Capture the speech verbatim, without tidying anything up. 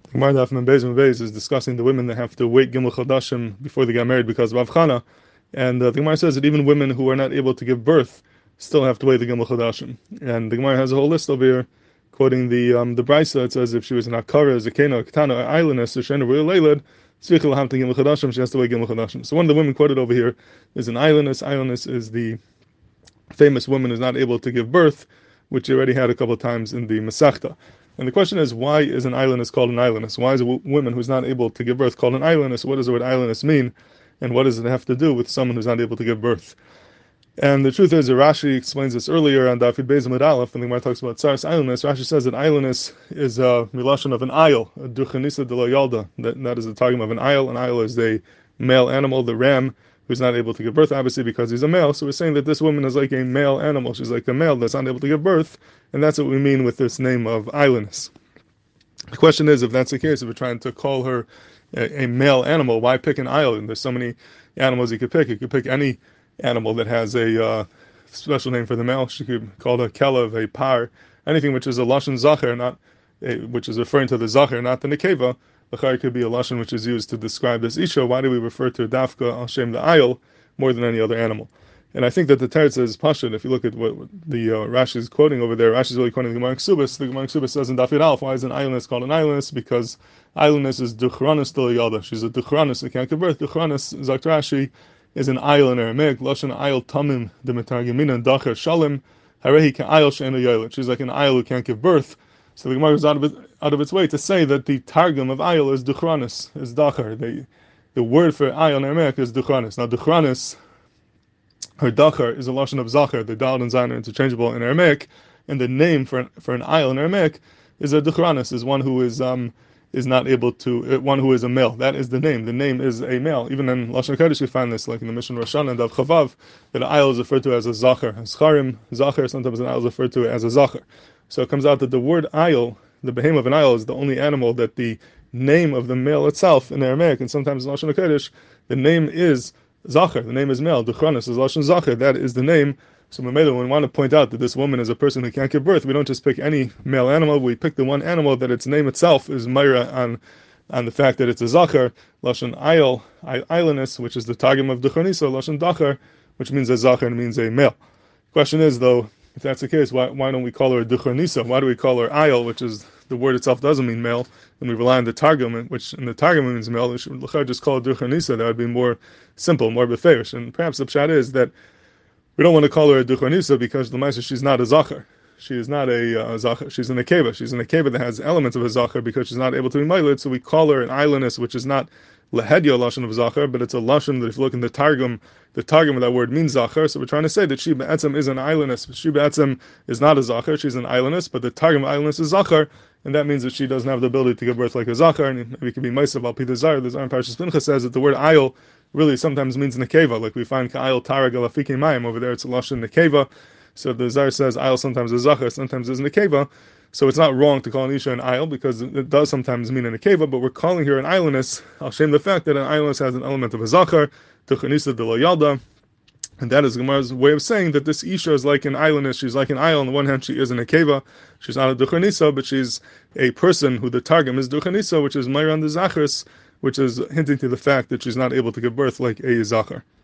Gemara Daf Mem Beis Mem Beis is discussing the women that have to wait Gimel Chodashim before they get married because of Avchana, and uh, the Gemara says that even women who are not able to give birth still have to wait the Gimel Chodashim. And the Gemara has a whole list over here, quoting the um, the Brisa. It says if she was an Akara, Zakena, Ketana, or Islandess, or Shena, or Leilad, Tzvicha Lahamta Gimel Chodashim, she has to wait Gimel Chodashim. So one of the women quoted over here is an Islandess. Islandess is the famous woman who's not able to give birth, which you already had a couple of times in the Masechta. And the question is, why is an islandess called an islandess? Why is a w- woman who's not able to give birth called an islandess? What does the word islandess mean? And what does it have to do with someone who's not able to give birth? And the truth is, Rashi explains this earlier on Dafid Beis Amud Aleph, and the Gemara talks about Tsaris islandess. Rashi says that islandess is a relation of an isle, a duchanisa de la yalda. That, that is the targum of an isle. An isle is a male animal, the ram, who's not able to give birth, obviously because he's a male. So we're saying that this woman is like a male animal. She's like a male that's not able to give birth, and that's what we mean with this name of islandess. The question is, if that's the case, if we're trying to call her a, a male animal, why pick an island? There's so many animals you could pick. You could pick any animal that has a uh, special name for the male. She could call it a kelev, a par, anything which is a lashon zacher, not a, which is referring to the zacher, not the nekeva. The chai could be a lashon which is used to describe this isha. Why do we refer to dafka al shem the ayil more than any other animal? And I think that the teretz is pashut. If you look at what the uh, Rashi is quoting over there, Rashi is really quoting the Gemara Ksubis. The Gemara Ksubis says in Dafid Alf, why is an islandess called an islandess? Because islandess is duchranis to yalda. She's a duchranis. It can't give birth. Duchranis, Zakt Rashi, is an isle in Aramaic. Lashon ayil tamim demetargimina dacher shalim harehi ka'ayil she'ena yoylet. She's like an isle who can't give birth. So the Gemara goes out of, it, out of its way to say that the targum of ayil is duchranis, is dacher. The, the word for ayil in Aramaic is duchranis. Now duchranis, her dacher, is a lashon of zacher. The dal and zayin are interchangeable in Aramaic, and the name for for an ayil in Aramaic is a duchranis, is one who is um is not able to, uh, one who is a male. That is the name. The name is a male. Even in Lashon Kodesh we find this, like in the Mishnah Rosh Hashanah and Dav Chavav, that an ayil is referred to as a zacher. Scharim, zacher, sometimes an ayil is referred to as a zacher. So it comes out that the word ayil, the behem of an ayil, is the only animal that the name of the male itself in Aramaic, and sometimes in Lashon Kodesh, the name is zacher, the name is male. Duchranis is lashon zacher, that is the name. So Mamela, when we want to point out that this woman is a person who can't give birth, we don't just pick any male animal. We pick the one animal that its name itself is Myra on on the fact that it's a zacher, lashon ayil, islandess, which is the targum of duchranisa, lashon dacher, which means a zacher and means a male. Question is though, if that's the case, why why don't we call her a duchranisa? Why do we call her ayil, which is the word itself doesn't mean male, and we rely on the targum, which in the targum means male? We should just call it duchranisa. That would be more simple, more beferish. And perhaps the pshat is that we don't want to call her a duchranisa because the ma'aseh, she's not a zacher. She is not a uh, zacher. She's an akeva. She's an akeva that has elements of a zacher because she's not able to be mailed. So we call her an islandess, which is not lehedya lashon of zacher, but it's a lashon that if you look in the targum, the targum of that word means zacher. So we're trying to say that she be'etzem is an islandess. She be'etzem is not a zacher. She's an islandess, but the targum of islandess is zacher, and that means that she doesn't have the ability to give birth like a zacher. And maybe it could be meisav al pi the zayir. The Zayir Parashas Pinchas says that the word ayil really sometimes means nekeva, like we find ka'ayil tarag alafike mayim over there. It's a lashon nekeva. So the Zayir says ayil sometimes is zacher, sometimes is nekeva. So it's not wrong to call an isha an ayil because it does sometimes mean a nekeva, but we're calling her an islandess. I'll shame the fact that an islandess has an element of a zacher, tuchanisa de lo yalda, and that is Gemara's way of saying that this isha is like an islandess. She's like an ayil. On the one hand, she is an nekeva. She's not a duchanisa, but she's a person who the targum is duchanisa, which is mayran the zachris, which is hinting to the fact that she's not able to give birth like a zacher.